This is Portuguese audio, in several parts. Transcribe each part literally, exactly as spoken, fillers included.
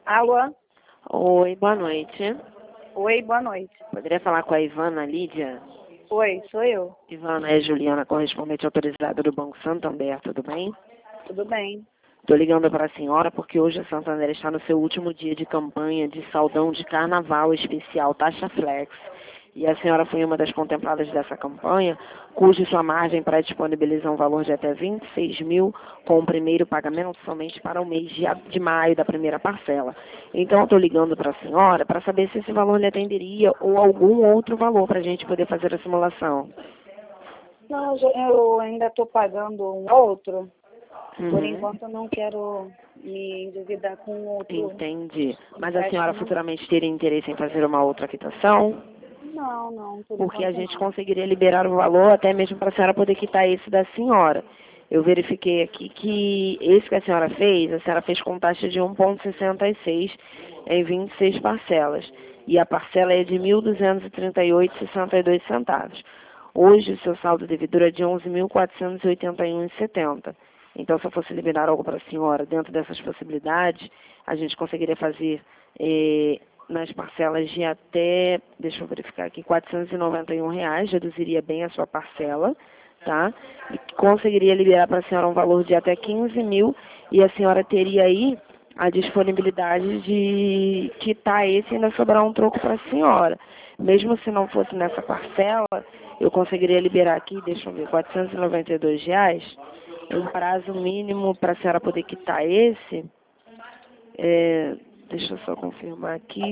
Alô? Oi, boa noite. Oi, boa noite. Poderia falar com a Ivana Lídia? Oi, sou eu. Ivana, é Juliana, correspondente autorizada do Banco Santander, tudo bem? Tudo bem? Estou ligando para a senhora porque hoje a Santander está no seu último dia de campanha de saldão de carnaval especial Taxa Flex. E a senhora foi uma das contempladas dessa campanha, cuja sua margem pré-disponibiliza um valor de até vinte e seis mil, com o primeiro pagamento somente para o mês de, de maio da primeira parcela. Então, eu estou ligando para a senhora para saber se esse valor lhe atenderia ou algum outro valor para a gente poder fazer a simulação. Não, eu eu ainda estou pagando um outro. Uhum. Por enquanto, eu não quero me endividar com outro. Entendi. Mas a Acho senhora que não. futuramente teria interesse em fazer uma outra quitação? Não, não, por Porque a enquanto gente não. conseguiria liberar o valor até mesmo para a senhora poder quitar esse da senhora. Eu verifiquei aqui que esse que a senhora fez, a senhora fez com taxa de um vírgula sessenta e seis em vinte e seis parcelas. E a parcela é de mil duzentos e trinta e oito vírgula sessenta e dois centavos. Hoje o seu saldo devedor é de onze mil quatrocentos e oitenta e um vírgula setenta. Então, se eu fosse liberar algo para a senhora dentro dessas possibilidades, a gente conseguiria fazer eh, nas parcelas de até, deixa eu verificar aqui, quatrocentos e noventa e um reais, reduziria bem a sua parcela, tá? E conseguiria liberar para a senhora um valor de até quinze mil e a senhora teria aí a disponibilidade de quitar esse e ainda sobrar um troco para a senhora. Mesmo se não fosse nessa parcela, eu conseguiria liberar aqui, deixa eu ver, quatrocentos e noventa e dois reais, um prazo mínimo para a senhora poder quitar esse, é, deixa eu só confirmar aqui,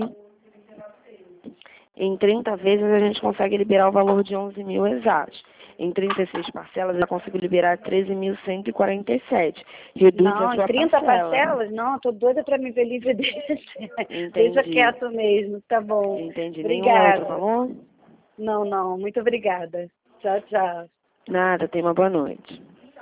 em trinta vezes a gente consegue liberar o valor de onze mil exatos. Em trinta e seis parcelas eu consigo liberar treze mil cento e quarenta e sete. Reduz Não, a em sua trinta parcela. parcelas? Não, estou doida para me ver livre desse. Deixa Entendi. quieto mesmo, tá bom. Entendi. Nenhum outro Obrigada. valor? Não, não, muito obrigada. Tchau, tchau. Nada, tenha uma boa noite.